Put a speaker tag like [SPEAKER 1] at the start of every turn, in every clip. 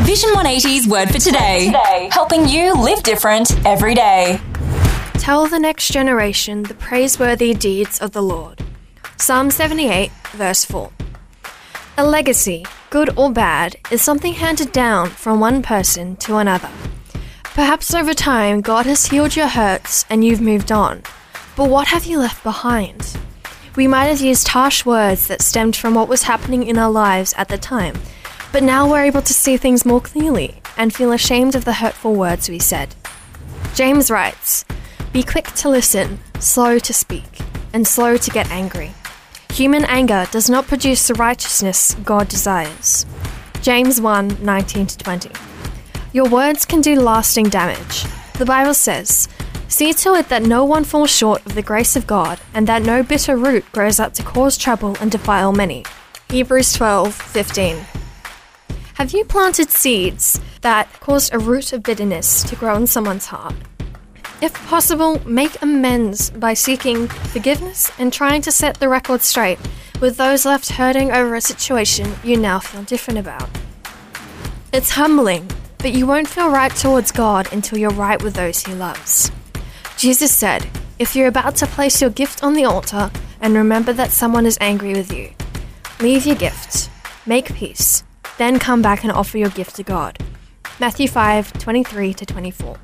[SPEAKER 1] Vision 180's Word for Today. Helping you live different every day.
[SPEAKER 2] Tell the next generation the praiseworthy deeds of the Lord. Psalm 78, verse 4. A legacy, good or bad, is something handed down from one person to another. Perhaps over time, God has healed your hurts and you've moved on. But what have you left behind? We might have used harsh words that stemmed from what was happening in our lives at the time, but now we're able to see things more clearly and feel ashamed of the hurtful words we said. James writes, "Be quick to listen, slow to speak, and slow to get angry. Human anger does not produce the righteousness God desires." James 1, 19-20. Your words can do lasting damage. The Bible says, "See to it that no one falls short of the grace of God, and that no bitter root grows up to cause trouble and defile many." Hebrews 12:15. Have you planted seeds that caused a root of bitterness to grow in someone's heart? If possible, make amends by seeking forgiveness and trying to set the record straight with those left hurting over a situation you now feel different about. It's humbling, but you won't feel right towards God until you're right with those He loves. Jesus said, if you're about to place your gift on the altar and remember that someone is angry with you, leave your gift, make peace, then come back and offer your gift to God. Matthew 5:23-24.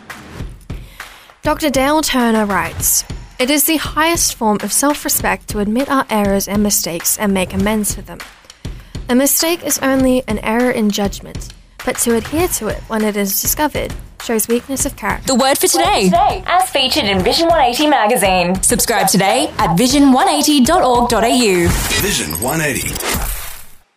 [SPEAKER 2] Dr. Dale Turner writes, "It is the highest form of self-respect to admit our errors and mistakes and make amends for them. A mistake is only an error in judgment, but to adhere to it when it is discovered shows weakness of character."
[SPEAKER 1] The Word for Today, as featured in Vision 180 magazine. Subscribe today at vision180.org.au.
[SPEAKER 3] Vision 180.